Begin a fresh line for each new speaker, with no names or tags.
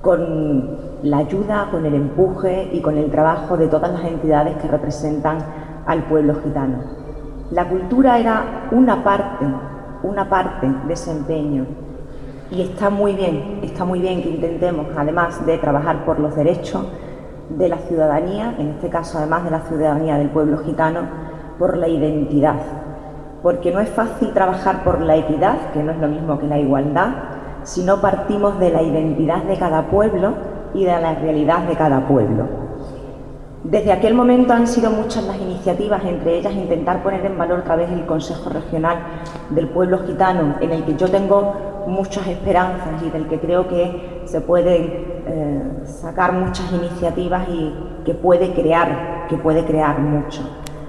con la ayuda, con el empuje y con el trabajo de todas las entidades que representan al pueblo gitano. La cultura era una parte de ese empeño, y está muy bien que intentemos, además de trabajar por los derechos de la ciudadanía, en este caso además de la ciudadanía del pueblo gitano, por la identidad, porque no es fácil trabajar por la equidad, que no es lo mismo que la igualdad, si no partimos de la identidad de cada pueblo y de la realidad de cada pueblo. Desde aquel momento han sido muchas las iniciativas, entre ellas intentar poner en valor otra vez el Consejo Regional del Pueblo Gitano, en el que yo tengo muchas esperanzas y del que creo que se pueden sacar muchas iniciativas y que puede crear mucho.